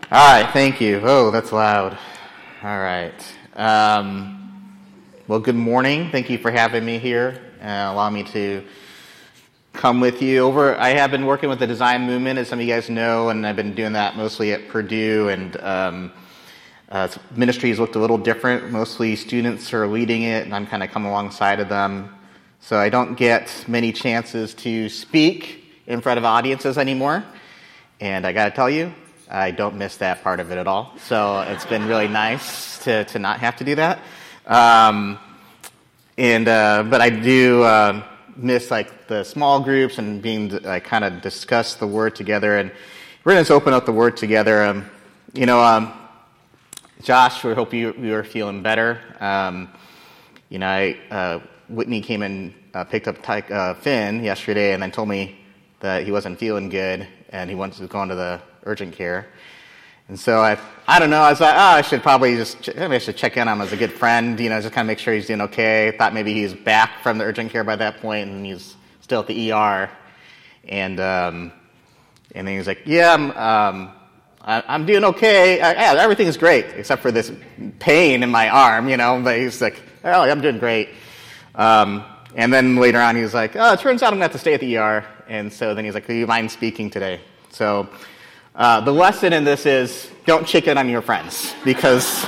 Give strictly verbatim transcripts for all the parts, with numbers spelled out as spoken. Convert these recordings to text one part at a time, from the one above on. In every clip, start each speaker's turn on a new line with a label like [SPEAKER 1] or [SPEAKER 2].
[SPEAKER 1] All right, thank you. Oh, that's loud. All right. Um, well, good morning. Thank you for having me here and allow me to come with you over. I have been working with the design movement, as some of you guys know, and I've been doing that mostly at Purdue, and um, uh, ministry has looked a little different. Mostly students are leading it, and I'm kind of coming alongside of them. So I don't get many chances to speak in front of audiences anymore, and I got to tell you, I don't miss that part of it at all. So it's been really nice to, to not have to do that. Um, and uh, but I do uh, miss like the small groups and being like kind of discuss the word together. And we're going to open up the word together. Um, you know, um, Josh, we hope you you are feeling better. Um, you know, I, uh, Whitney came and uh, picked up Ty, uh, Finn yesterday, and then told me that he wasn't feeling good, and he wants to go into the urgent care. And so I I don't know, I was like, oh, I should probably just, maybe I should check in on him as a good friend, you know, just kind of make sure he's doing okay. Thought maybe he's back from the urgent care by that point, and he's still at the E R. And um, and then he was like, yeah, I'm, um, I, I'm doing okay. I, yeah, everything is great, except for this pain in my arm, you know, but he's like, oh, I'm doing great. Um, and then later on, he was like, oh, it turns out I'm going to have to stay at the E R. And so then he's like, do you mind speaking today? So uh, the lesson in this is don't chicken on your friends, because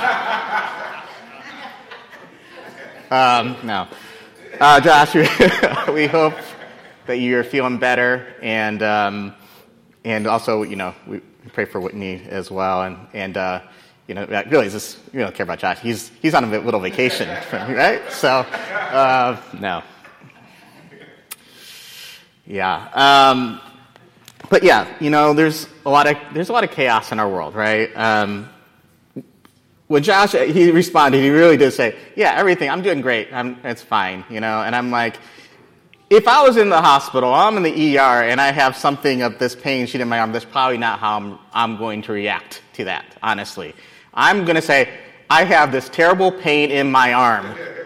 [SPEAKER 1] um, no. Uh, Josh, we hope that you're feeling better, and um, and also, you know, we pray for Whitney as well, and and uh, you know, really, this you don't care about Josh. He's he's on a little vacation, right? So uh, no, yeah. Um, But yeah, you know, there's a lot of there's a lot of chaos in our world, right? Um, when Josh he responded, he really did say, "Yeah, everything. I'm doing great. I'm it's fine," you know. And I'm like, if I was in the hospital, I'm in the E R, and I have something of this pain shooting in my arm, that's probably not how I'm I'm going to react to that. Honestly, I'm going to say, I have this terrible pain in my arm,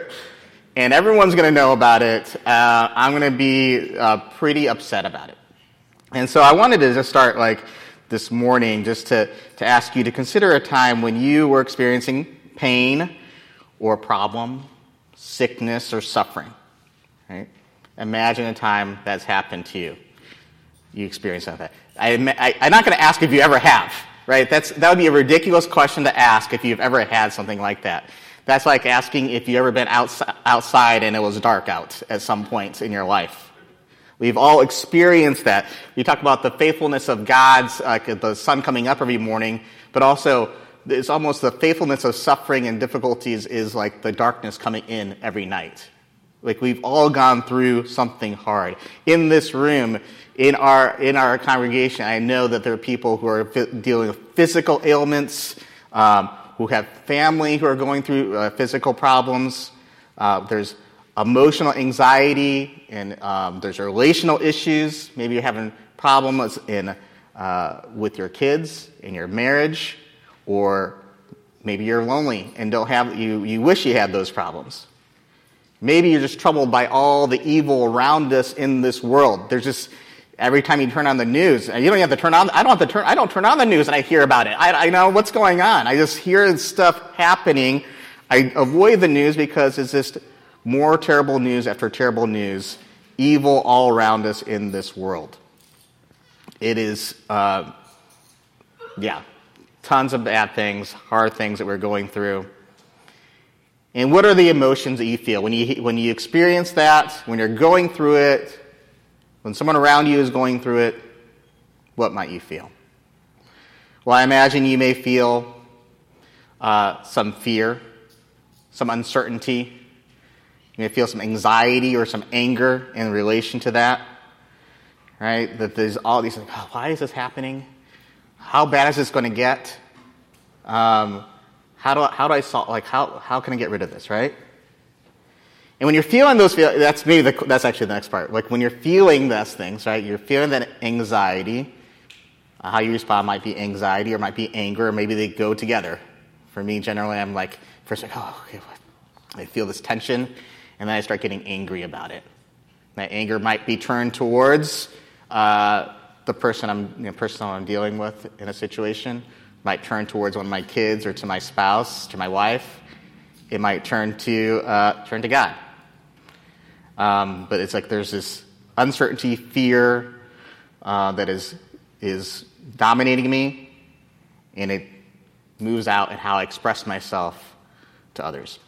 [SPEAKER 1] and everyone's going to know about it. Uh, I'm going to be uh, pretty upset about it. And so I wanted to just start like this morning just to, to ask you to consider a time when you were experiencing pain or problem, sickness or suffering. Right? Imagine a time that's happened to you. You experienced that. I, I, I'm not going to ask if you ever have. Right? That's that would be a ridiculous question to ask if you've ever had something like that. That's like asking if you've ever been outside, outside and it was dark out at some point in your life. We've all experienced that. We talk about the faithfulness of God's, like the sun coming up every morning, but also it's almost the faithfulness of suffering and difficulties is like the darkness coming in every night. Like we've all gone through something hard. In this room, in our in our congregation, I know that there are people who are dealing with physical ailments, um, who have family who are going through uh, physical problems. Uh, there's emotional anxiety, and um, there's relational issues. Maybe you're having problems in uh, with your kids, in your marriage, or maybe you're lonely and don't have you. You wish you had those problems. Maybe you're just troubled by all the evil around us in this world. There's just every time you turn on the news, and you don't have to turn on. I don't have to turn. I don't turn on the news, and I hear about it. I, I know what's going on. I just hear stuff happening. I avoid the news because it's just more terrible news after terrible news, evil all around us in this world. It is, uh, yeah, tons of bad things, hard things that we're going through. And what are the emotions that you feel when you when you experience that, when you're going through it, when someone around you is going through it? What might you feel? Well, I imagine you may feel uh, some fear, some uncertainty. You may feel some anxiety or some anger in relation to that, right? That there's all these, like, oh, why is this happening? How bad is this going to get? Um, how do I, how do I solve? Like, how how can I get rid of this, right? And when you're feeling those, feel, that's maybe the, that's actually the next part. Like when you're feeling those things, right? You're feeling that anxiety. Uh, how you respond might be anxiety or might be anger, or maybe they go together. For me, generally, I'm like first like, oh, okay, what? I feel this tension. And then I start getting angry about it. That anger might be turned towards uh, the person I'm, you know, person I'm dealing with in a situation, might turn towards one of my kids or to my spouse, to my wife. It might turn to uh, turn to God. Um, but it's like there's this uncertainty, fear uh, that is is dominating me, and it moves out in how I express myself to others.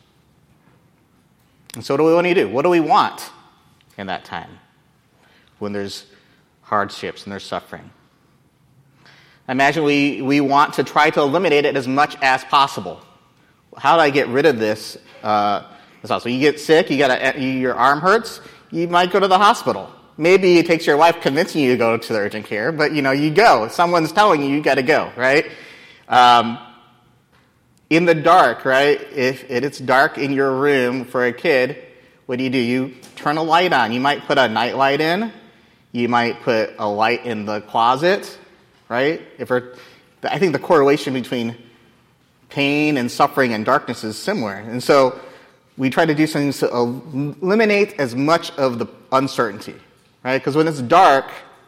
[SPEAKER 1] And so what do we want to do? What do we want in that time when there's hardships and there's suffering? I imagine we, we want to try to eliminate it as much as possible. How do I get rid of this? Uh, so you get sick, you got a, your arm hurts, you might go to the hospital. Maybe it takes your wife convincing you to go to the urgent care, but you know, you go. Someone's telling you you got to go, right? Um, in the dark, right? If it's dark in your room for a kid, what do you do? You turn a light on. You might put a night light in. You might put a light in the closet, right? If we're, I think the correlation between pain and suffering and darkness is similar. And so we try to do something to eliminate as much of the uncertainty, right? Because when it's dark,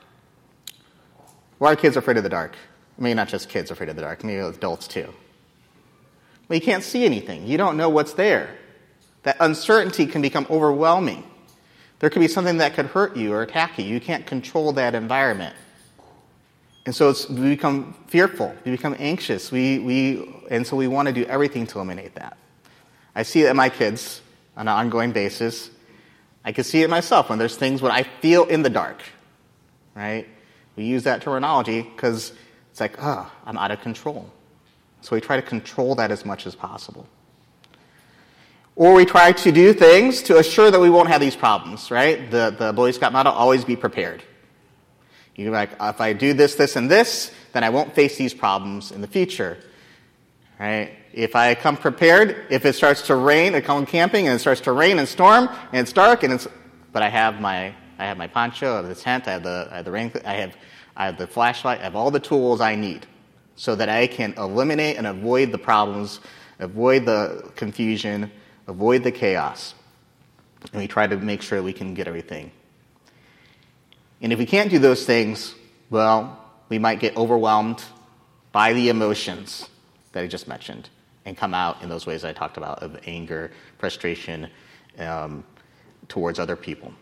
[SPEAKER 1] why are kids afraid of the dark? I mean, not just kids afraid of the dark, maybe adults too. Well, you can't see anything. You don't know what's there. That uncertainty can become overwhelming. There could be something that could hurt you or attack you. You can't control that environment. And so it's, we become fearful. We become anxious. We, we, and so we want to do everything to eliminate that. I see it in my kids on an ongoing basis. I can see it myself when there's things when I feel in the dark, right? We use that terminology because it's like, oh, I'm out of control. So we try to control that as much as possible. Or we try to do things to assure that we won't have these problems, right? The, the Boy Scout motto, always be prepared. You're like, if I do this, this, and this, then I won't face these problems in the future, right? If I come prepared, if it starts to rain, I come camping and it starts to rain and storm and it's dark and it's, but I have my, I have my poncho, I have the tent, I have the, I have the rain, I have, I have the flashlight, I have all the tools I need so that I can eliminate and avoid the problems, avoid the confusion, avoid the chaos. And we try to make sure we can get everything. And if we can't do those things, well, we might get overwhelmed by the emotions that I just mentioned and come out in those ways I talked about of anger, frustration um, towards other people.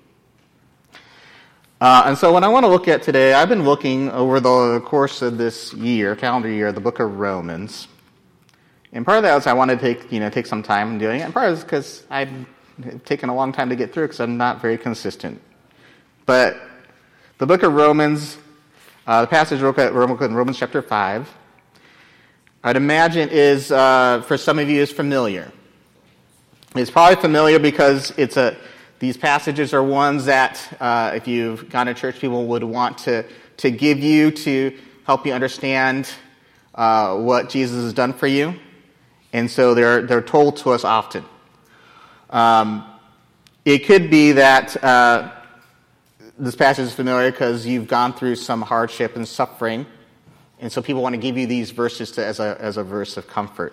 [SPEAKER 1] Uh, and so what I want to look at today, I've been looking over the course of this year, calendar year, the book of Romans. And part of that is I want to take, you know, take some time doing it. And part of it is because I've taken a long time to get through because I'm not very consistent. But the book of Romans, uh, the passage in Romans chapter five, I'd imagine is, uh, for some of you, is familiar. It's probably familiar because it's a these passages are ones that, uh, if you've gone to church, people would want to, to give you to help you understand uh, what Jesus has done for you. And so they're they're told to us often. Um, it could be that uh, this passage is familiar because you've gone through some hardship and suffering, and so people want to give you these verses to, as a as a verse of comfort.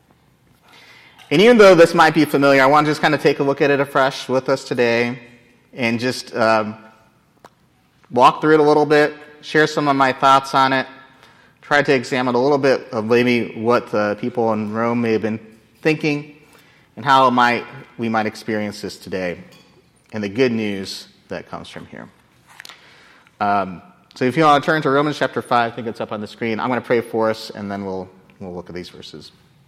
[SPEAKER 1] And even though this might be familiar, I want to just kind of take a look at it afresh with us today, and just um, walk through it a little bit, share some of my thoughts on it. Try to examine a little bit of maybe what the people in Rome may have been thinking and how it might we might experience this today and the good news that comes from here. Um, so if you want to turn to Romans chapter five, I think it's up on the screen. I'm going to pray for us and then we'll we'll look at these verses.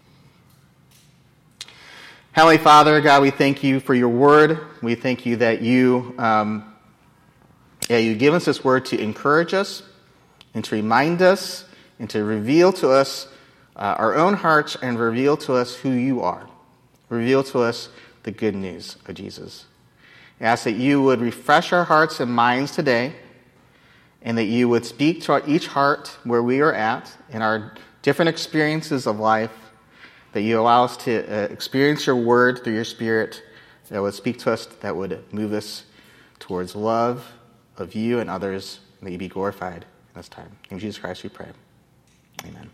[SPEAKER 1] Heavenly Father, God, we thank you for your word. We thank you that you, um, yeah, you give us this word to encourage us and to remind us and to reveal to us uh, our own hearts and reveal to us who you are. Reveal to us the good news of Jesus. I ask that you would refresh our hearts and minds today and that you would speak to our, each heart where we are at in our different experiences of life, that you allow us to uh, experience your word through your Spirit that would speak to us, that would move us towards love of you and others, and that you be glorified in this time. In Jesus Christ we pray. Amen.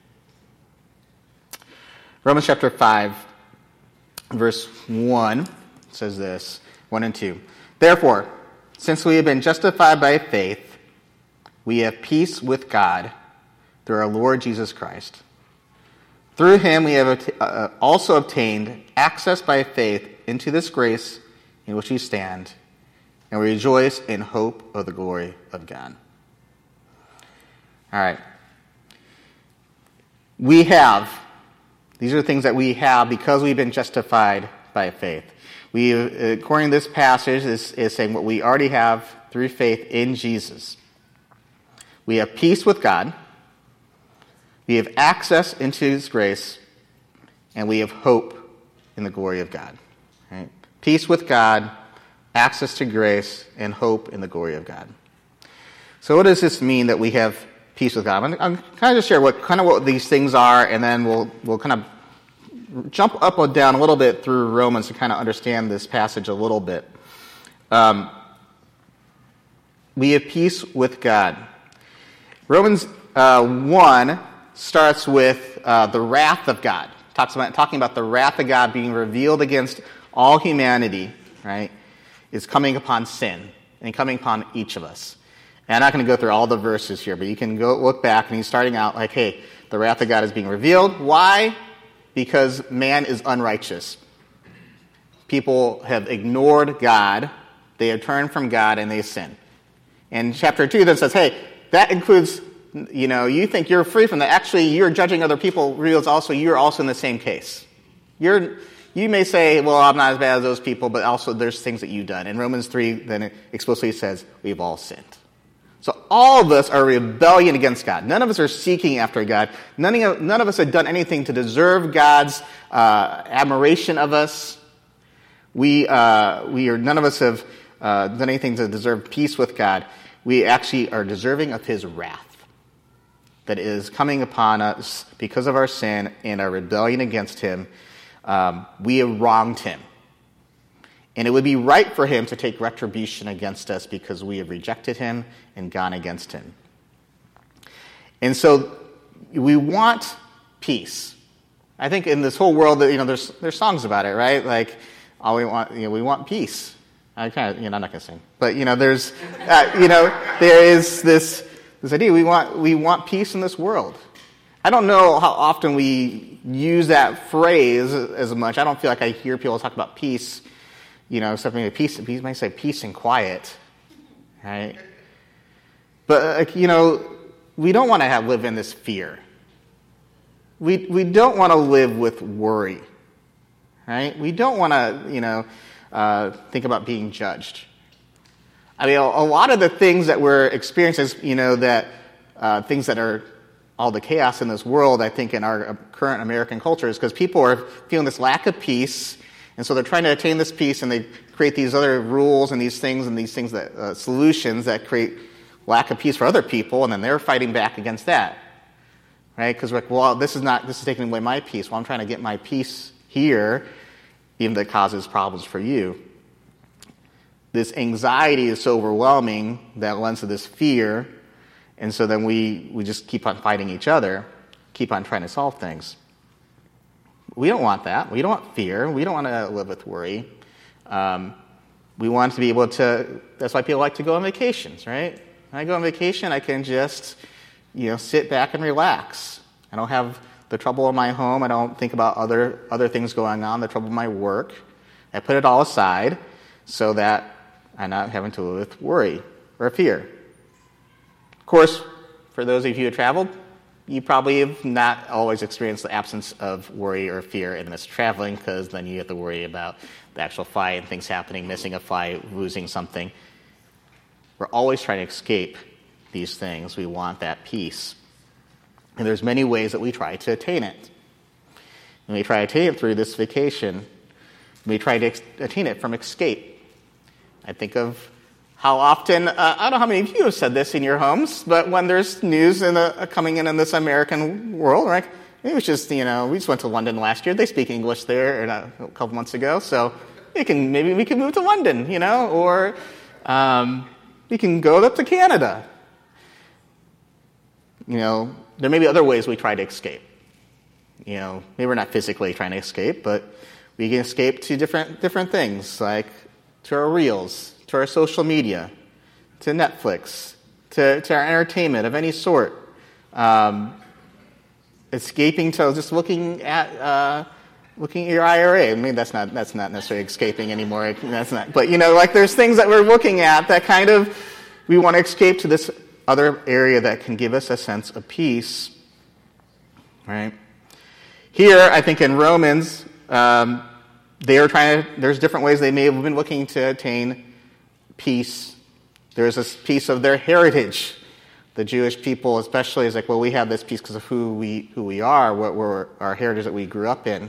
[SPEAKER 1] Romans chapter five, verse one says this, one and two. Therefore, since we have been justified by faith, we have peace with God through our Lord Jesus Christ, Through him we have uh, also obtained access by faith into this grace in which we stand, and we rejoice in hope of the glory of God. All right. We have, these are things that we have because we've been justified by faith. We, according to this passage, is, is saying what we already have through faith in Jesus. We have peace with God, we have access into his grace, and we have hope in the glory of God. Right? Peace with God, access to grace, and hope in the glory of God. So what does this mean that we have peace with God? I'm, I'm kind of just share what kind of what these things are, and then we'll we'll kind of jump up or down a little bit through Romans to kind of understand this passage a little bit. Um, we have peace with God. Romans uh, one starts with uh, the wrath of God. Talks about talking about the wrath of God being revealed against all humanity, right? Is coming upon sin and coming upon each of us. And I'm not going to go through all the verses here, but you can go look back, and he's starting out like, hey, the wrath of God is being revealed. Why? Because man is unrighteous. People have ignored God, they have turned from God, and they sin. And chapter two then says, hey, that includes, you know, you think you're free from that. Actually, you're judging other people, reveals also you're also in the same case. You're, you may say, well, I'm not as bad as those people, but also there's things that you've done. And Romans three then it explicitly says we've all sinned. So all of us are rebellion against God. None of us are seeking after God. None of, none of us have done anything to deserve God's uh, admiration of us. We, uh, we are, none of us have uh, done anything to deserve peace with God. We actually are deserving of his wrath that is coming upon us because of our sin and our rebellion against him. Um, we have wronged him. And it would be right for him to take retribution against us because we have rejected him and gone against him. And so we want peace. I think in this whole world, you know, there's there's songs about it, right? Like, all we want, you know, we want peace. I kind of, you know, I'm not going to sing, but you know, there's, uh, you know, there is this this idea we want we want peace in this world. I don't know how often we use that phrase as much. I don't feel like I hear people talk about peace. You know, something like peace, peace might say peace and quiet, right? But, you know, we don't want to have live in this fear. We we don't want to live with worry, right? We don't want to, you know, uh, think about being judged. I mean, a, a lot of the things that we're experiencing, you know, that uh, things that are all the chaos in this world, I think, in our current American culture is because people are feeling this lack of peace. And so they're trying to attain this peace, and they create these other rules and these things and these things that uh, solutions that create lack of peace for other people, and then they're fighting back against that, right? Because we're like, well, this is not this is taking away my peace. Well, I'm trying to get my peace here, even though it causes problems for you. This anxiety is so overwhelming that lends to this fear, and so then we we just keep on fighting each other, keep on trying to solve things. We don't want that. We don't want fear. We don't want to live with worry. Um, we want to be able to, that's why people like to go on vacations, right? When I go on vacation, I can just, you know, sit back and relax. I don't have the trouble in my home. I don't think about other other things going on, the trouble in my work. I put it all aside so that I'm not having to live with worry or fear. Of course, for those of you who traveled, you probably have not always experienced the absence of worry or fear in this traveling, because then you have to worry about the actual flight and things happening, missing a flight, losing something. We're always trying to escape these things. We want that peace. And there's many ways that we try to attain it. And we try to attain it through this vacation. We try to ex- attain it from escape. I think of how often, uh, I don't know how many of you have said this in your homes, but when there's news in the, uh, coming in in this American world, right? It was just, you know, we just went to London last year. They speak English there a couple months ago, so we can maybe we can move to London, you know, or um, we can go up to Canada. You know, there may be other ways we try to escape. You know, maybe we're not physically trying to escape, but we can escape to different different things, like to our reels, to our social media, to Netflix, to, to our entertainment of any sort. Um, escaping to just looking at uh, looking at your I R A. I mean, that's not that's not necessarily escaping anymore. That's not. But you know, like there's things that we're looking at that kind of we want to escape to this other area that can give us a sense of peace. Right? Here, I think in Romans, um, they are trying to. There's different ways they may have been looking to attain peace. There's this piece of their heritage. The Jewish people, especially, is like, well, we have this peace because of who we who we are, what we're our heritage that we grew up in.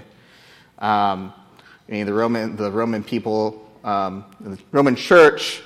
[SPEAKER 1] Um, I mean, the Roman the Roman people, um, the Roman Church.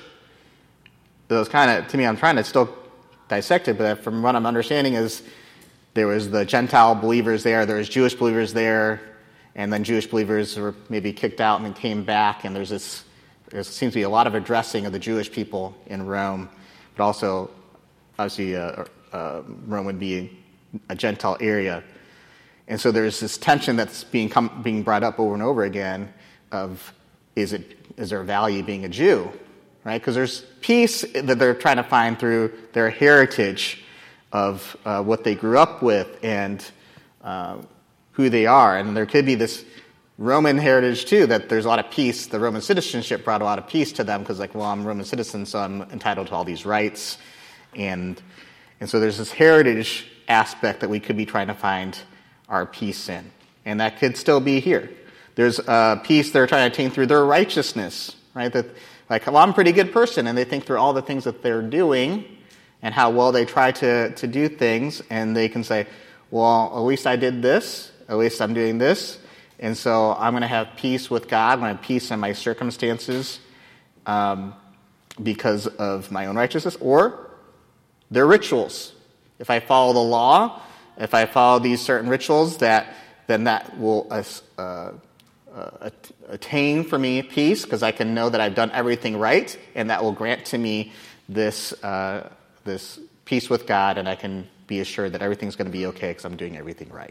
[SPEAKER 1] Those kind of to me, I'm trying to still dissect it, but from what I'm understanding is there was the Gentile believers there, there was Jewish believers there, and then Jewish believers were maybe kicked out and then came back, and there's this. There seems to be a lot of addressing of the Jewish people in Rome, but also, obviously, uh, uh, Rome would be a Gentile area. And so there's this tension that's being come, being brought up over and over again of, is it is there value being a Jew, right? Because there's peace that they're trying to find through their heritage of uh, what they grew up with and uh, who they are. And there could be this Roman heritage, too, that there's a lot of peace. The Roman citizenship brought a lot of peace to them because, like, well, I'm a Roman citizen, so I'm entitled to all these rights. And and so there's this heritage aspect that we could be trying to find our peace in. And that could still be here. There's a peace they're trying to attain through their righteousness, right? That, like, well, I'm a pretty good person, and they think through all the things that they're doing and how well they try to, to do things, and they can say, well, at least I did this, at least I'm doing this, and so I'm going to have peace with God, I'm going to have peace in my circumstances um, because of my own righteousness, or their rituals. If I follow the law, if I follow these certain rituals, that then that will uh, uh, uh, attain for me peace because I can know that I've done everything right, and that will grant to me this uh, this peace with God, and I can be assured that everything's going to be okay because I'm doing everything right.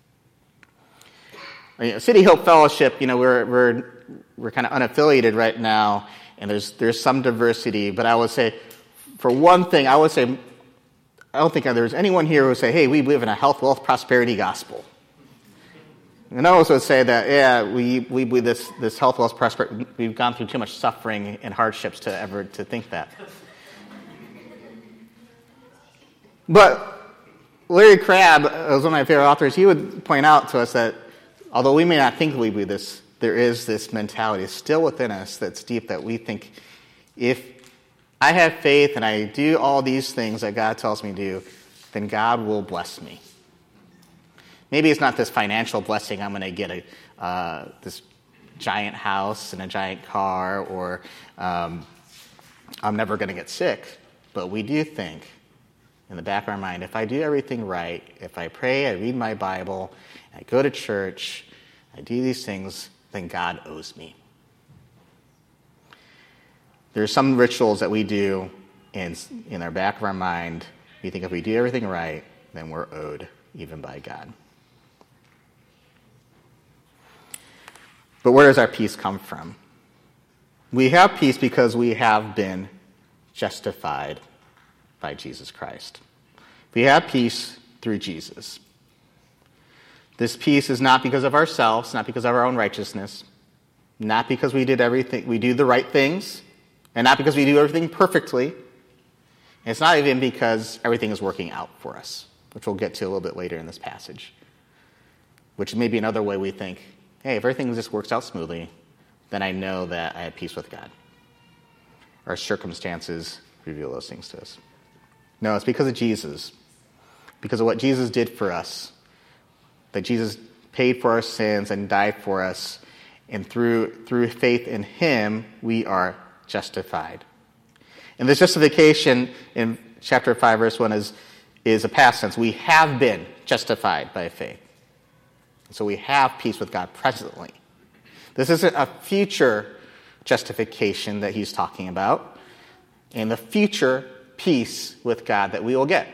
[SPEAKER 1] City Hope Fellowship, you know, we're we're we're kind of unaffiliated right now, and there's there's some diversity. But I would say, for one thing, I would say, I don't think there's anyone here who would say, "Hey, we believe in a health, wealth, prosperity gospel." And I also would say that, yeah, we we believe this this health, wealth, prosperity. We've gone through too much suffering and hardships to ever to think that. But Larry Crabb, was one of my favorite authors. He would point out to us that, although we may not think we believe this, there is this mentality still within us that's deep that we think, if I have faith and I do all these things that God tells me to do, then God will bless me. Maybe it's not this financial blessing, I'm going to get a uh, this giant house and a giant car, or um, I'm never going to get sick. But we do think, in the back of our mind, if I do everything right, if I pray, I read my Bible, I go to church, I do these things, then God owes me. There's some rituals that we do in, in our back of our mind. We think if we do everything right, then we're owed, even by God. But where does our peace come from? We have peace because we have been justified by Jesus Christ. We have peace through Jesus. This peace is not because of ourselves, not because of our own righteousness, not because we did everything, we do the right things, and not because we do everything perfectly. And it's not even because everything is working out for us, which we'll get to a little bit later in this passage, which may be another way we think, hey, if everything just works out smoothly, then I know that I have peace with God. Our circumstances reveal those things to us. No, it's because of Jesus, because of what Jesus did for us, that Jesus paid for our sins and died for us, and through through faith in him, we are justified. And this justification in chapter five, verse one is, is a past tense. We have been justified by faith. So we have peace with God presently. This isn't a future justification that he's talking about, and the future peace with God that we will get.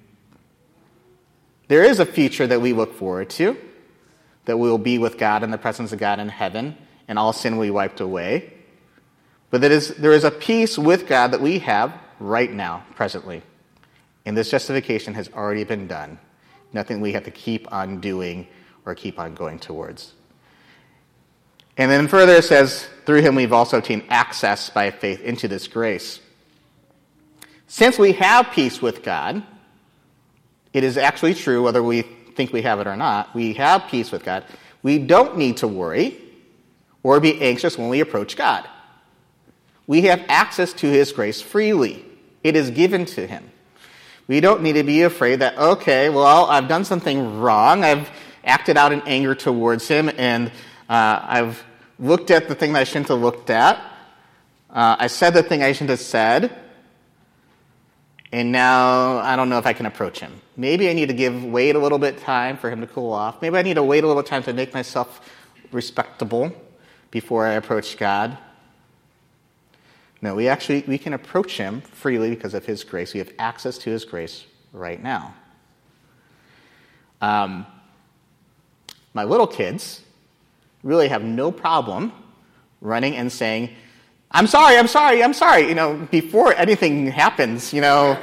[SPEAKER 1] There is a future that we look forward to, that we will be with God in the presence of God in heaven, and all sin will be wiped away. But that is, there is a peace with God that we have right now, presently. And this justification has already been done nothing we have to keep on doing or keep on going towards. And then further it says, through him we've also obtained access by faith into this grace. Since we have peace with God, it is actually true, whether we think we have it or not, we have peace with God. We don't need to worry or be anxious when we approach God. We have access to his grace freely. It is given to him. We don't need to be afraid that, okay, well, I've done something wrong. I've acted out in anger towards him, and uh, I've looked at the thing that I shouldn't have looked at. Uh, I said the thing I shouldn't have said. And now I don't know if I can approach him. Maybe I need to give wait a little bit time for him to cool off. Maybe I need to wait a little time to make myself respectable before I approach God. No, we actually we can approach him freely because of his grace. We have access to his grace right now. Um, my little kids really have no problem running and saying, I'm sorry, I'm sorry, I'm sorry, you know, before anything happens, you know.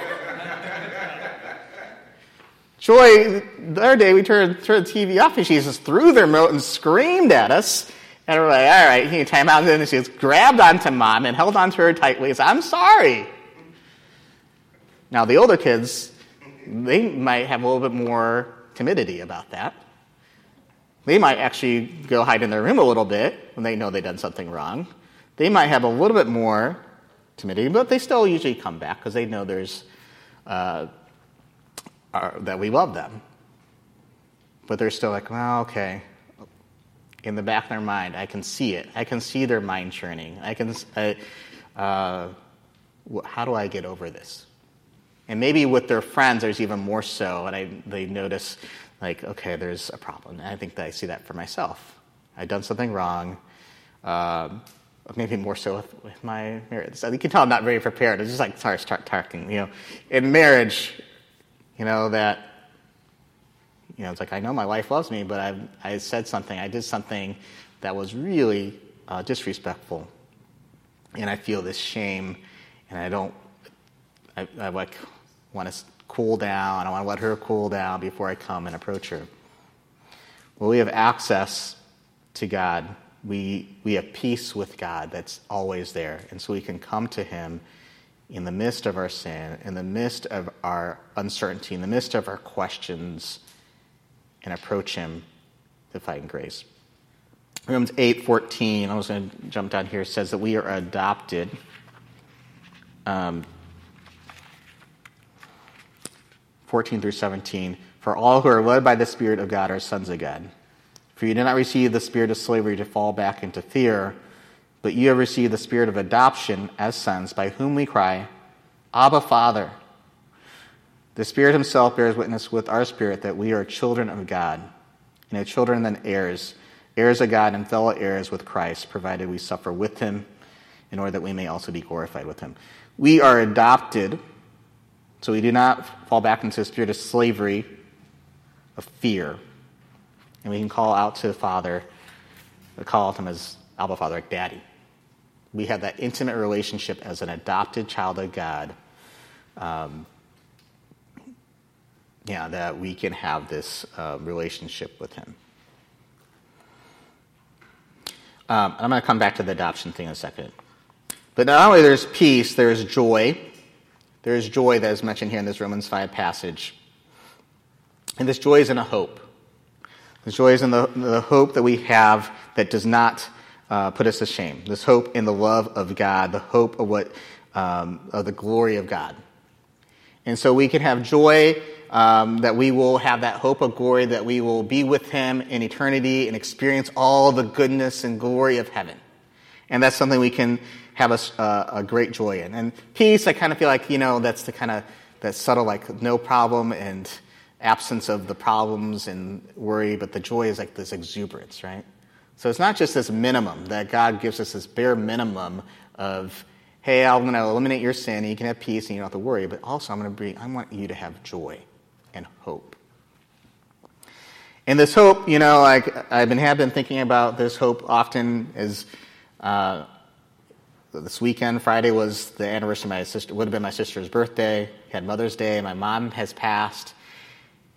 [SPEAKER 1] Joy, the other day we turned, turned the T V off and she just threw their remote and screamed at us. And we're like, all right, you need time out. And she just grabbed onto mom and held onto her tightly and said, I'm sorry. Now the older kids, they might have a little bit more timidity about that. They might actually go hide in their room a little bit when they know they've done something wrong. They might have a little bit more timidity, but they still usually come back because they know there's uh, uh, that we love them. But they're still like, well, okay. In the back of their mind, I can see it. I can see their mind churning. I can. Uh, uh, how do I get over this? And maybe with their friends, there's even more so, and I, they notice, like, okay, there's a problem. And I think that I see that for myself. I've done something wrong. Um, Maybe more so with, with my marriage. So you can tell I'm not very prepared. It's just like, sorry, start talking. You know, in marriage, you know, that, you know, it's like, I know my wife loves me, but I I said something, I did something that was really uh, disrespectful. And I feel this shame, and I don't, I, I like want to cool down. I want to let her cool down before I come and approach her. Well, we have access to God. We we have peace with God that's always there. And so we can come to him in the midst of our sin, in the midst of our uncertainty, in the midst of our questions, and approach him to find grace. Romans eight fourteen, I was going to jump down here, says that we are adopted. Um, fourteen through seventeen. For all who are led by the Spirit of God are sons of God. For you did not receive the spirit of slavery to fall back into fear, but you have received the spirit of adoption as sons, by whom we cry, Abba, Father. The Spirit himself bears witness with our spirit that we are children of God, and if children then heirs, heirs of God and fellow heirs with Christ, provided we suffer with him, in order that we may also be glorified with him. We are adopted, so we do not fall back into the spirit of slavery, of fear. And we can call out to the Father, we call him as Abba Father, like Daddy. We have that intimate relationship as an adopted child of God. Um, yeah, that we can have this uh, relationship with him. Um, I'm going to come back to the adoption thing in a second. But not only there's peace, there's joy. There's joy that is mentioned here in this Romans five passage. And this joy is in a hope. This joy is in the, the hope that we have that does not uh, put us to shame. This hope in the love of God, the hope of what um, of the glory of God. And so we can have joy um, that we will have that hope of glory, that we will be with him in eternity and experience all the goodness and glory of heaven. And that's something we can have a, uh, a great joy in. And peace, I kind of feel like, you know, that's the kind of, that subtle, like no problem and absence of the problems and worry, but the joy is like this exuberance, right? So it's not just this minimum that God gives us, this bare minimum of, hey, I'm going to eliminate your sin and you can have peace and you don't have to worry, but also I'm going to bring, I want you to have joy and hope. And this hope, you know, like I've been have been thinking about this hope often is uh, this weekend. Friday was the anniversary of my sister, would have been my sister's birthday. Had Mother's Day. My mom has passed.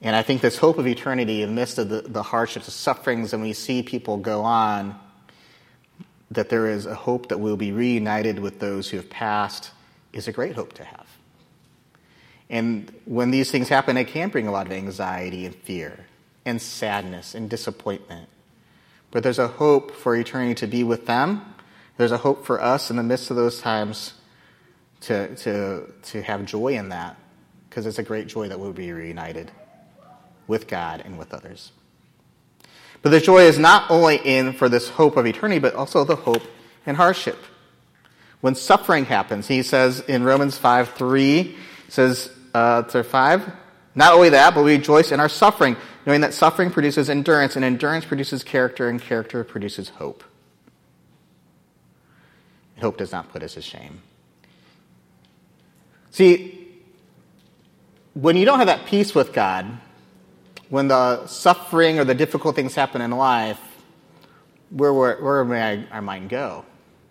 [SPEAKER 1] And I think this hope of eternity in the midst of the, the hardships, the sufferings, and we see people go on, that there is a hope that we'll be reunited with those who have passed, is a great hope to have. And when these things happen, it can bring a lot of anxiety and fear and sadness and disappointment. But there's a hope for eternity to be with them. There's a hope for us in the midst of those times to, to, to have joy in that, because it's a great joy that we'll be reunited with God and with others. But the joy is not only in for this hope of eternity, but also the hope in hardship. When suffering happens, he says in Romans five three, says uh, to five, not only that, but we rejoice in our suffering, knowing that suffering produces endurance, and endurance produces character, and character produces hope. Hope does not put us to shame. See, when you don't have that peace with God, when the suffering or the difficult things happen in life, where, where, where may our mind go?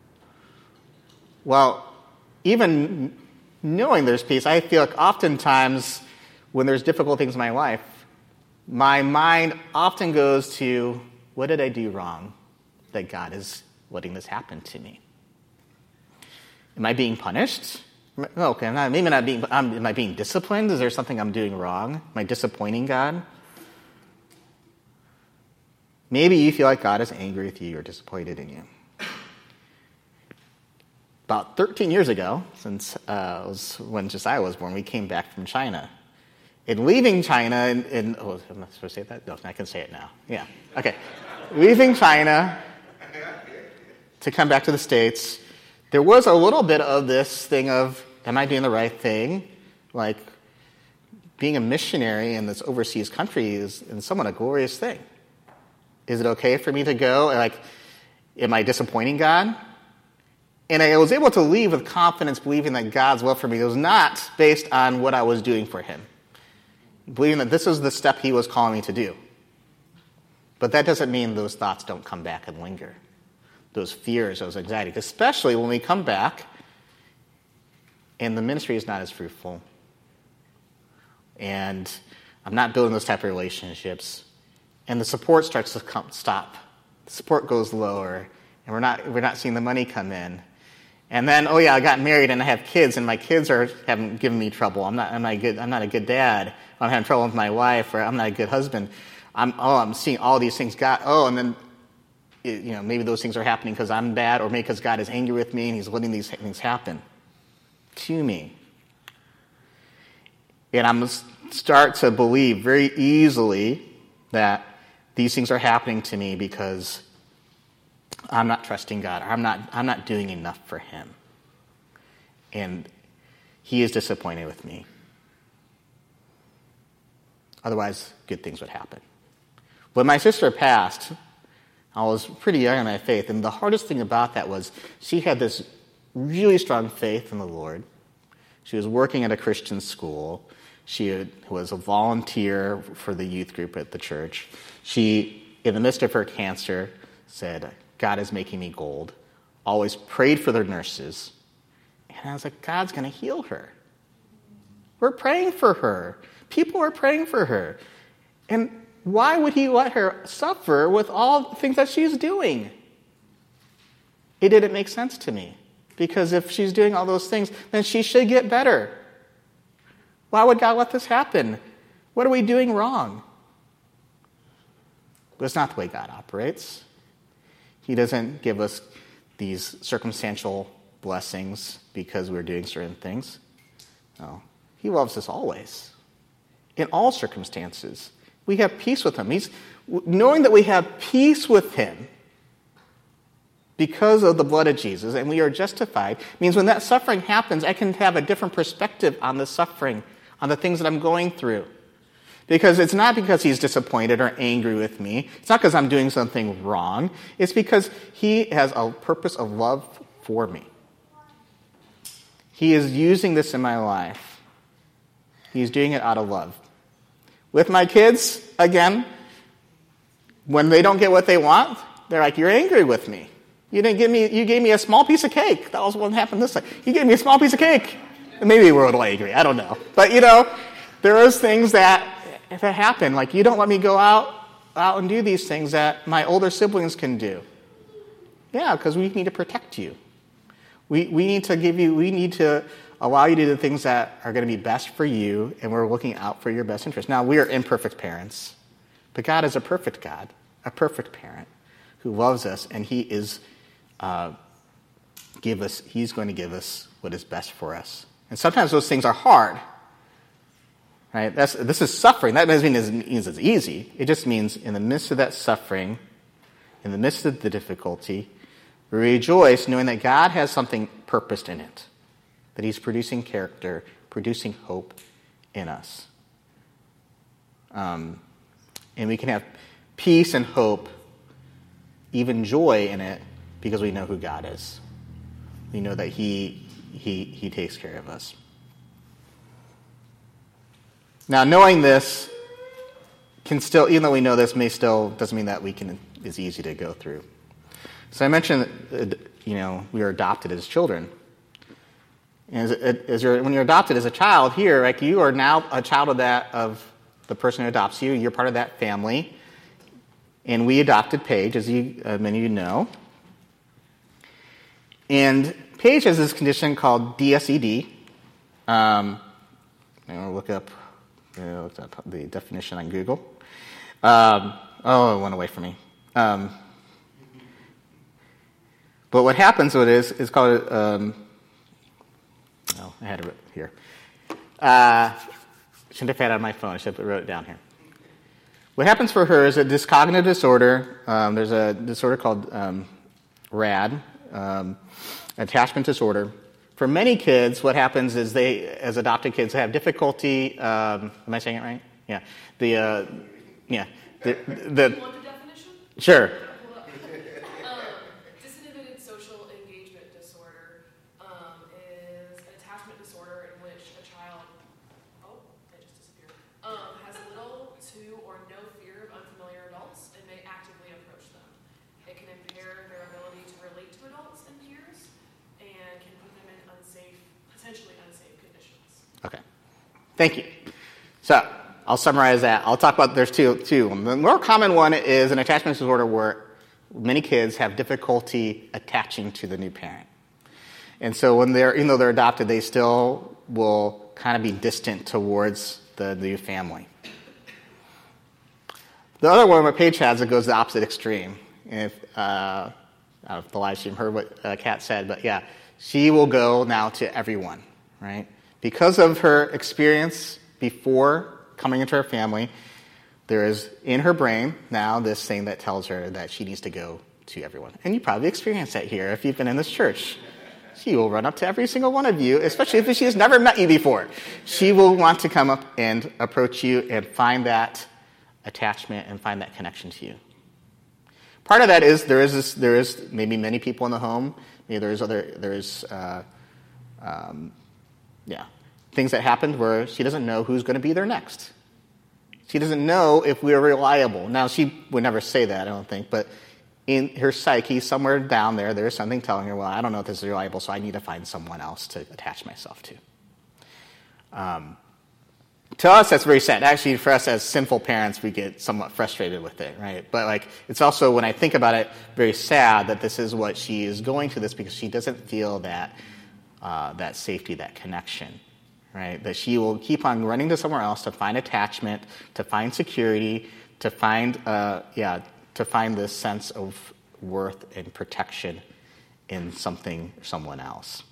[SPEAKER 1] Well, even knowing there's peace, I feel like oftentimes when there's difficult things in my life, my mind often goes to, what did I do wrong that God is letting this happen to me? Am I being punished? Okay, I'm not, maybe not being, um, am I being disciplined? Is there something I'm doing wrong? Am I disappointing God? Maybe you feel like God is angry with you or disappointed in you. About thirteen years ago, since uh, it was when Josiah was born, we came back from China. In leaving China, and, and oh, am I supposed to say that? No, I can say it now. Yeah, okay. Leaving China to come back to the States, there was a little bit of this thing of, am I doing the right thing? Like, being a missionary in this overseas country is somewhat a glorious thing. Is it okay for me to go? Like, am I disappointing God? And I was able to leave with confidence, believing that God's will for me was not based on what I was doing for him. Believing that this was the step he was calling me to do. But that doesn't mean those thoughts don't come back and linger. Those fears, those anxieties, especially when we come back and the ministry is not as fruitful. And I'm not building those type of relationships. And the support starts to come, stop. The support goes lower, and we're not we're not seeing the money come in. And then, oh yeah, I got married and I have kids, and my kids are haven't given me trouble. I'm not I'm not a good I'm not a good dad. I'm having trouble with my wife, or I'm not a good husband. I'm oh I'm seeing all these things. God, oh, and then you know, maybe those things are happening because I'm bad, or maybe because God is angry with me and he's letting these things happen to me. And I'm going to start to believe very easily that these things are happening to me because I'm not trusting God. I'm not, I'm not doing enough for him. And he is disappointed with me. Otherwise, good things would happen. When my sister passed, I was pretty young in my faith, and the hardest thing about that was she had this really strong faith in the Lord. She was working at a Christian school. She was a volunteer for the youth group at the church. She, in the midst of her cancer, said, God is making me gold. Always prayed for the nurses. And I was like, God's going to heal her. We're praying for her. People are praying for her. And why would he let her suffer with all the things that she's doing? It didn't make sense to me. Because if she's doing all those things, then she should get better. Why would God let this happen? What are we doing wrong? But it's not the way God operates. He doesn't give us these circumstantial blessings because we're doing certain things. No. He loves us always. In all circumstances. We have peace with him. He's, knowing that we have peace with him because of the blood of Jesus and we are justified means when that suffering happens, I can have a different perspective on the suffering, on the things that I'm going through. Because it's not because he's disappointed or angry with me. It's not because I'm doing something wrong. It's because he has a purpose of love for me. He is using this in my life. He's doing it out of love. With my kids, again, when they don't get what they want, they're like, you're angry with me. You didn't give me, you gave me a small piece of cake. That was what happened this time. You gave me a small piece of cake. And maybe we're a little angry. I don't know. But, you know, there is things that if it happened, like, you don't let me go out, out and do these things that my older siblings can do. Yeah, because we need to protect you. We we need to give you, we need to allow you to do the things that are going to be best for you, and we're looking out for your best interest. Now, we are imperfect parents, but God is a perfect God, a perfect parent who loves us, and he is uh, give us. He's going to give us what is best for us. And sometimes those things are hard. Right? That's, this is suffering. That doesn't mean it means it's easy. It just means in the midst of that suffering, in the midst of the difficulty, we rejoice knowing that God has something purposed in it, that he's producing character, producing hope in us. Um, and we can have peace and hope, even joy in it, because we know who God is. We know that he, he, he takes care of us. Now, knowing this can still, even though we know this, may still doesn't mean that we can is easy to go through. So I mentioned, uh, you know, we are adopted as children. And as, as you're, when you're adopted as a child here, like, you are now a child of that of the person who adopts you. You're part of that family. And we adopted Paige, as you, uh, many of you know. And Paige has this condition called D S E D. Um, I'm going to look up. I looked up the definition on Google. Um, oh, it went away from me. Um, but what happens with it is, is called, um, oh, I had it here. Uh, shouldn't have had it on my phone. I should have wrote it down here. What happens for her is a dyscognitive disorder. Um, there's a disorder called um, R A D, um, attachment disorder. For many kids, what happens is they, as adopted kids, have difficulty. Um, am I saying it right? Yeah. The uh, yeah. The, the,
[SPEAKER 2] you want the definition?
[SPEAKER 1] Sure.
[SPEAKER 2] um, disinhibited social engagement disorder um, is an attachment disorder in which a child, oh, it just disappeared, um, has little to or no fear of unfamiliar adults and may actively approach them. It can impair their ability to relate to adults and peers, and can put them in unsafe, potentially unsafe conditions.
[SPEAKER 1] Okay. Thank you. So I'll summarize that. I'll talk about, there's two. two. The more common one is an attachment disorder where many kids have difficulty attaching to the new parent. And so when they're, even though they're adopted, they still will kind of be distant towards the new family. The other one where Paige has, it goes the opposite extreme. And if, uh, I don't know if the live stream heard what uh, Kat said, but yeah, she will go now to everyone, right? Because of her experience before coming into her family, there is in her brain now this thing that tells her that she needs to go to everyone. And you probably experienced that here if you've been in this church. She will run up to every single one of you, especially if she has never met you before. She will want to come up and approach you and find that attachment and find that connection to you. Part of that is there is this, there is maybe many people in the home. Maybe there's other there's uh, um, yeah things that happened where she doesn't know who's going to be there next. She doesn't know if we're reliable. Now, she would never say that, I don't think, but in her psyche, somewhere down there, there's something telling her, well, I don't know if this is reliable, so I need to find someone else to attach myself to. Um, to us, that's very sad. Actually, for us as sinful parents, we get somewhat frustrated with it, right? But like, it's also, when I think about it, very sad that this is what she is going through this because she doesn't feel that uh, that safety, that connection, right? That she will keep on running to somewhere else to find attachment, to find security, to find, uh, yeah, to find this sense of worth and protection in something or someone else.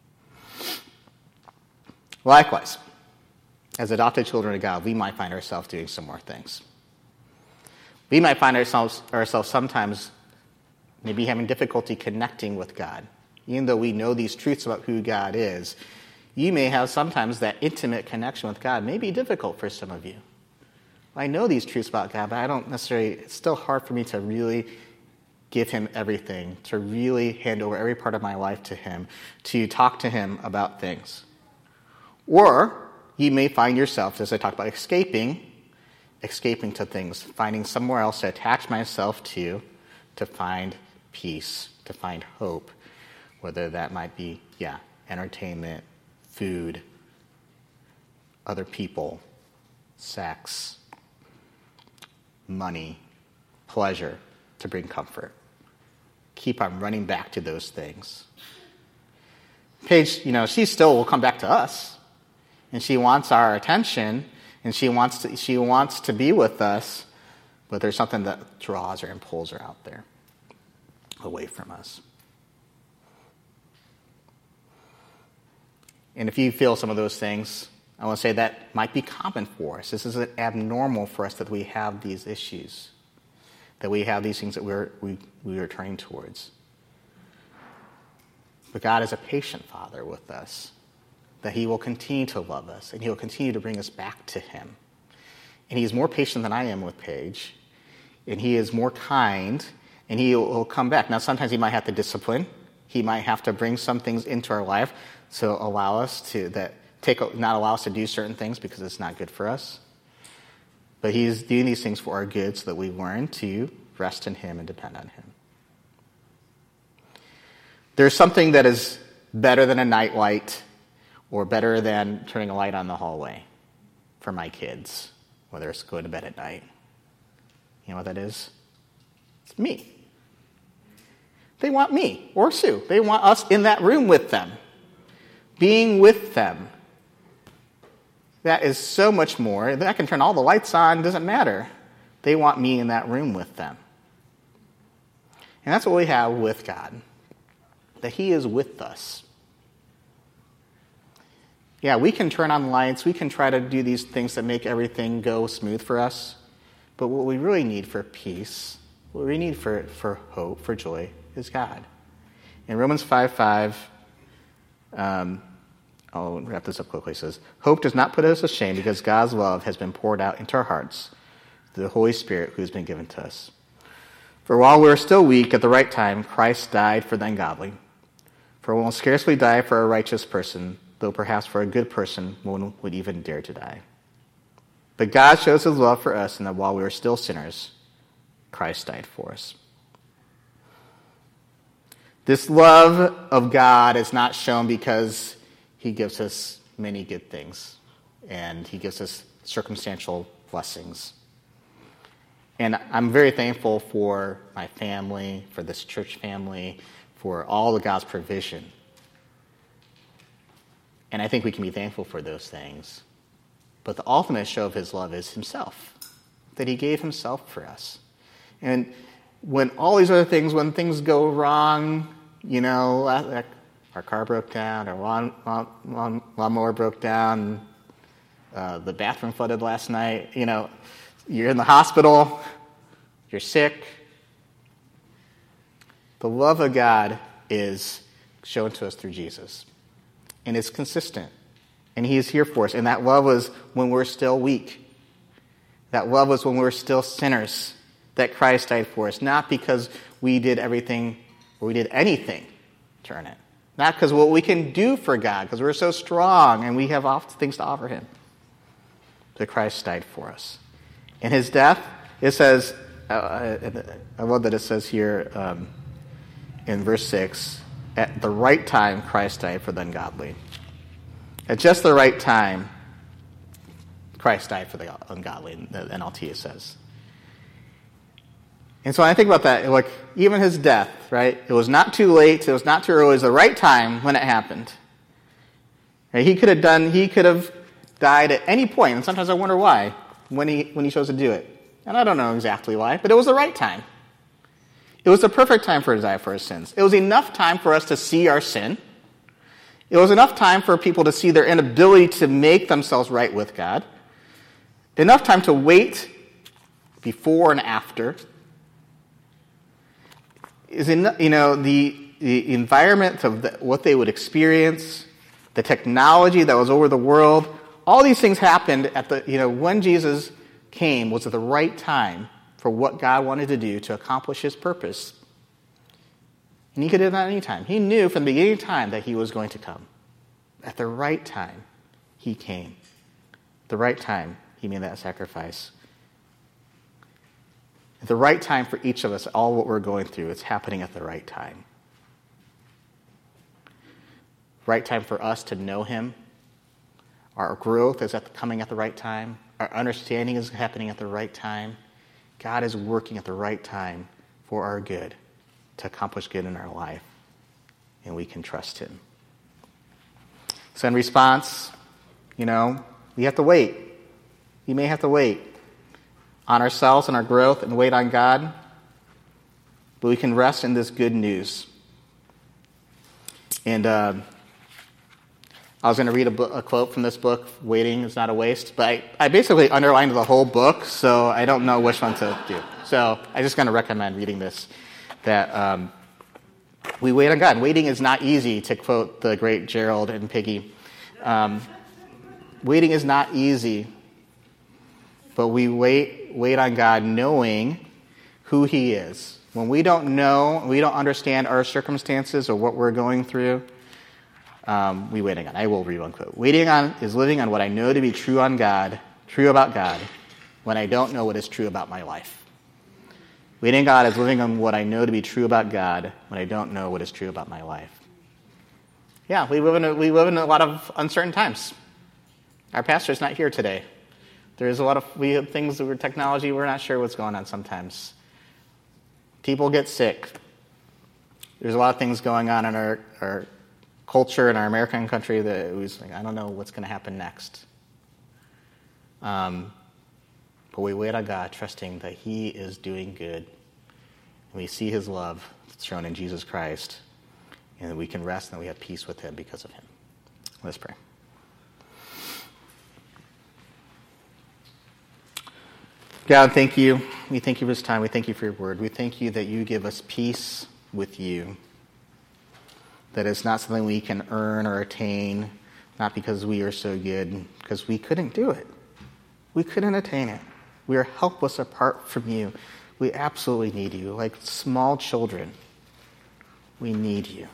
[SPEAKER 1] Likewise, as adopted children of God, we might find ourselves doing similar things. We might find ourselves, ourselves sometimes maybe having difficulty connecting with God. Even though we know these truths about who God is, you may have sometimes that intimate connection with God may be difficult for some of you. I know these truths about God, but I don't necessarily, it's still hard for me to really give him everything, to really hand over every part of my life to him, to talk to him about things. Or you may find yourself, as I talked about, escaping, escaping to things, finding somewhere else to attach myself to, to find peace, to find hope, whether that might be, yeah, entertainment, food, other people, sex, money, pleasure to bring comfort. Keep on running back to those things. Paige, you know, she still will come back to us, and she wants our attention, and she wants to, she wants to be with us, but there's something that draws her and pulls her out there, away from us. And if you feel some of those things, I want to say that might be common for us. This isn't abnormal for us that we have these issues, that we have these things that we're, we, we are turning towards. But God is a patient Father with us, that he will continue to love us, and he will continue to bring us back to him. And he is more patient than I am with Paige, and he is more kind, and he will come back. Now, sometimes he might have to discipline. He might have to bring some things into our life to allow us to that take not allow us to do certain things because it's not good for us. But he is doing these things for our good so that we learn to rest in him and depend on him. There's something that is better than a night light or better than turning a light on the hallway for my kids, whether it's going to bed at night. You know what that is? It's me. They want me or Sue. They want us in that room with them, being with them. That is so much more. I can turn all the lights on, doesn't matter. They want me in that room with them. And that's what we have with God, that he is with us. Yeah, we can turn on lights, we can try to do these things that make everything go smooth for us, but what we really need for peace, what we need for, for hope, for joy, is God. In Romans five five, um, I'll wrap this up quickly. It says, hope does not put us to shame because God's love has been poured out into our hearts through the Holy Spirit who has been given to us. For while we are still weak, at the right time, Christ died for the ungodly. For one will scarcely die for a righteous person, though perhaps for a good person one would even dare to die. But God shows his love for us in that while we were still sinners, Christ died for us. This love of God is not shown because he gives us many good things, and he gives us circumstantial blessings. And I'm very thankful for my family, for this church family, for all of God's provision. And I think we can be thankful for those things. But the ultimate show of his love is himself, that he gave himself for us. And when all these other things, when things go wrong, you know, like our car broke down, our lawn, lawn, lawn, lawnmower broke down, uh, the bathroom flooded last night, you know, you're in the hospital, you're sick. The love of God is shown to us through Jesus. And it's consistent. And he is here for us. And that love was when we're still weak. That love was when we were still sinners that Christ died for us. Not because we did everything or we did anything to earn it. Not because what we can do for God, because we're so strong and we have things to offer him. But Christ died for us. In his death, it says, uh, I love that it says here um, in verse six, at the right time Christ died for the ungodly. At just the right time, Christ died for the ungodly, the N L T it says. And so when I think about that, like even his death, right? It was not too late, it was not too early, it was the right time when it happened. Right? He could have done, he could have died at any point, and sometimes I wonder why, when he when he chose to do it. And I don't know exactly why, but it was the right time. It was the perfect time for him to die for his sins. It was enough time for us to see our sin. It was enough time for people to see their inability to make themselves right with God. Enough time to wait before and after. Is in, you know, the, the environment of the, what they would experience, the technology that was over the world, all these things happened at the, you know, when Jesus came was at the right time for what God wanted to do to accomplish his purpose. And he could do that at any time. He knew from the beginning of time that he was going to come. At the right time, he came. At the right time, he made that sacrifice. At the right time for each of us, all what we're going through, it's happening at the right time. Right time for us to know him. Our growth is at the, coming at the right time. Our understanding is happening at the right time. God is working at the right time for our good, to accomplish good in our life, and we can trust him. So in response, you know, we have to wait. We may have to wait on ourselves and our growth and wait on God, but we can rest in this good news. And uh, I was going to read a, book, a quote from this book, Waiting is Not a Waste, but I, I basically underlined the whole book, so I don't know which one to do. So I'm just going to recommend reading this, that um, we wait on God. Waiting is not easy, to quote the great Gerald and Piggy. Um, waiting is not easy, but we wait, wait on God knowing who he is. When we don't know, we don't understand our circumstances or what we're going through, um, we wait on God. I will read one quote. Waiting on is living on what I know to be true on God, true about God, when I don't know what is true about my life. Waiting on God is living on what I know to be true about God, when I don't know what is true about my life. Yeah, we live in a, we live in a lot of uncertain times. Our pastor's not here today. There's a lot of we have things with technology. We're not sure what's going on sometimes. People get sick. There's a lot of things going on in our, our culture, in our American country, that we like, I don't know what's going to happen next. Um, but we wait on God, trusting that he is doing good. And we see his love shown in Jesus Christ, and that we can rest and that we have peace with him because of him. Let's pray. God, thank you. We thank you for this time. We thank you for your word. We thank you that you give us peace with you. That it's not something we can earn or attain, not because we are so good, because we couldn't do it. We couldn't attain it. We are helpless apart from you. We absolutely need you. Like small children, we need you.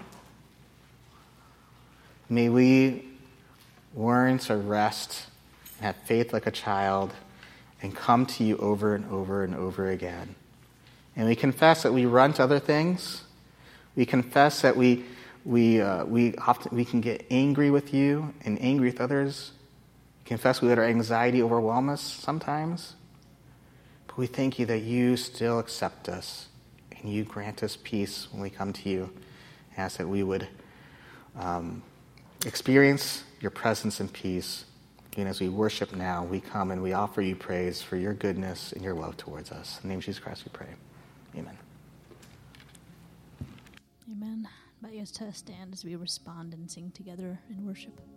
[SPEAKER 1] May we learn to rest and have faith like a child, and come to you over and over and over again. And we confess that we run to other things. We confess that we we uh, we often we can get angry with you and angry with others. We confess we let our anxiety overwhelm us sometimes. But we thank you that you still accept us and you grant us peace when we come to you. I ask that we would um, experience your presence and peace. And as we worship now, we come and we offer you praise for your goodness and your love towards us. In the name of Jesus Christ we pray. Amen.
[SPEAKER 3] Amen. Invite us to stand as we respond and sing together in worship.